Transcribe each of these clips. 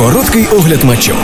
Короткий огляд матчу.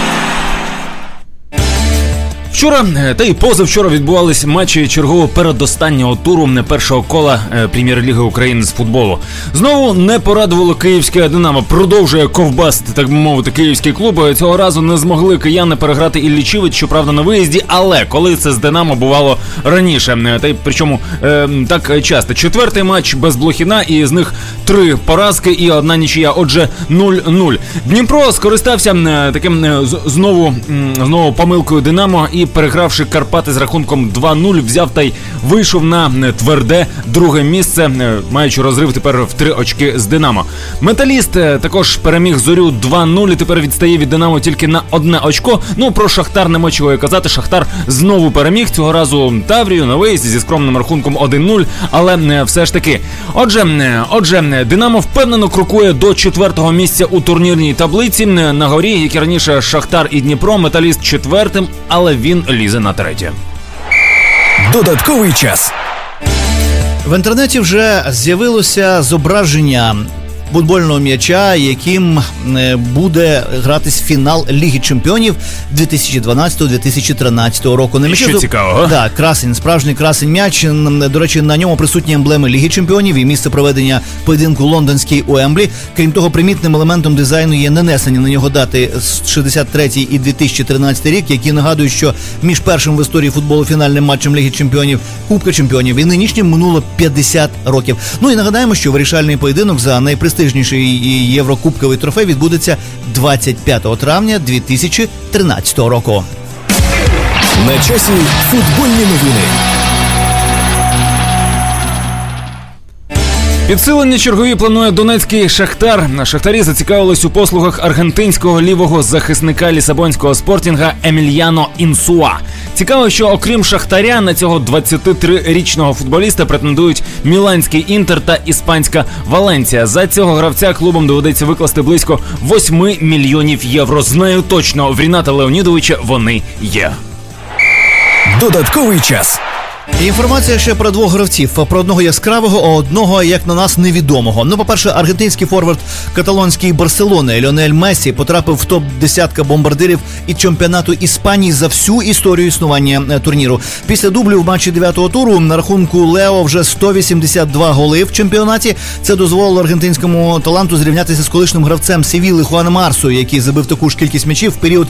Вчора та й позавчора відбувались матчі чергового передостаннього туру першого кола Прем'єр-ліги України з футболу. Знову не порадувало київське «Динамо». Продовжує ковбасити, так би мовити, київський клуб. Цього разу не змогли кияни переграти Іллічівець, щоправда, на виїзді, але коли це з «Динамо» бувало раніше. Та й причому так часто. Четвертий матч без Блохіна, і з них 3 поразки і 1 нічия, отже 0-0. Дніпро скористався таким знову помилкою «Динамо» і, перегравши Карпати з рахунком 2-0, взяв та й вийшов на тверде друге місце, маючи розрив тепер в 3 очки з «Динамо». «Металіст» також переміг «Зорю» 2-0 і тепер відстає від «Динамо» тільки на 1 очко. Ну, про «Шахтар» нема чого і казати. «Шахтар» знову переміг, цього разу Таврію на виїзді зі скромним рахунком 1-0, але все ж таки. Отже, «Динамо» впевнено крокує до 4-го місця у турнірній таблиці. На горі, як і раніше, «Шахтар» і «Дніпро», «Металіст» 4-м, але він лізе на 3. Додатковий час. В інтернеті вже з'явилося зображення футбольного м'яча, яким буде гратись фінал Ліги Чемпіонів 2012-2013 року. На що цікавого? Да, красень, справжній красень м'яч. До речі, на ньому присутні емблеми Ліги Чемпіонів і місце проведення поєдинку лондонський Уемблі. Крім того, примітним елементом дизайну є нанесені на нього дати 63-й і 2013 рік, які нагадують, що між першим в історії футболу фінальним матчем Ліги Чемпіонів, Кубка Чемпіонів і нинішнім минуло 50 років. Ну і нагадаємо, що вирішальний поєдинок за найпрестижніший єврокубковий трофей відбудеться 25 травня 2013 року. На часі футбольні новини. Підсилення чергові планує донецький «Шахтар». Шахтарі зацікавились у послугах аргентинського лівого захисника лісабонського «Спортінга» Емільяно Інсуа. Цікаво, що окрім «Шахтаря» на цього 23-річного футболіста претендують міланський «Інтер» та іспанська «Валенсія». За цього гравця клубам доведеться викласти близько 8 мільйонів євро. Знаю точно, в Ріната Леонідовича вони є. Додатковий час. Інформація ще про 2 гравців. Про одного яскравого, а одного, як на нас, невідомого. Ну, по-перше, аргентинський форвард каталонської Барселони Ліонель Мессі потрапив в топ-10 бомбардирів і чемпіонату Іспанії за всю історію існування турніру. Після дублю в матчі 9-го туру на рахунку Лео вже 182 голи в чемпіонаті. Це дозволило аргентинському таланту зрівнятися з колишнім гравцем Севілли Хуаном Марсо, який забив таку ж кількість м'ячів в період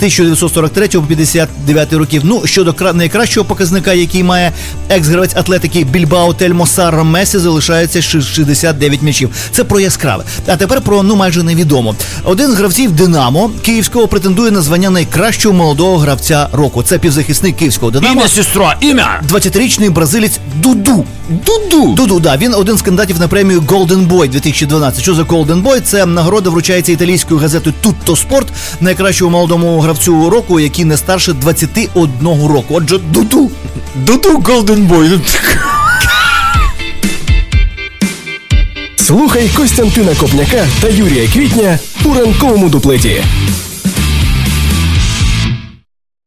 1943-59 років. Ну, щодо найкращого показника, який має екс-гравець Атлетики Більбао Тельмосар, Месі залишається 69 м'ячів. Це про яскраве. А тепер про, майже невідомо. Один з гравців «Динамо» київського претендує на звання найкращого молодого гравця року. Це півзахисник київського «Динамо». Ім'я, сестра, ім'я! 20-річний бразилець Дуду. Дуду, да. Він один з кандидатів на премію Golden Boy 2012. Що за Golden Boy? Це нагорода вручається італійською газетою Tutto Sport найкращому молодому гравцю року, який не старше 21 року. Отже, Дуду Golden Boy. Слухай Костянтина Копняка та Юрія Квітня у ранковому дуплеті.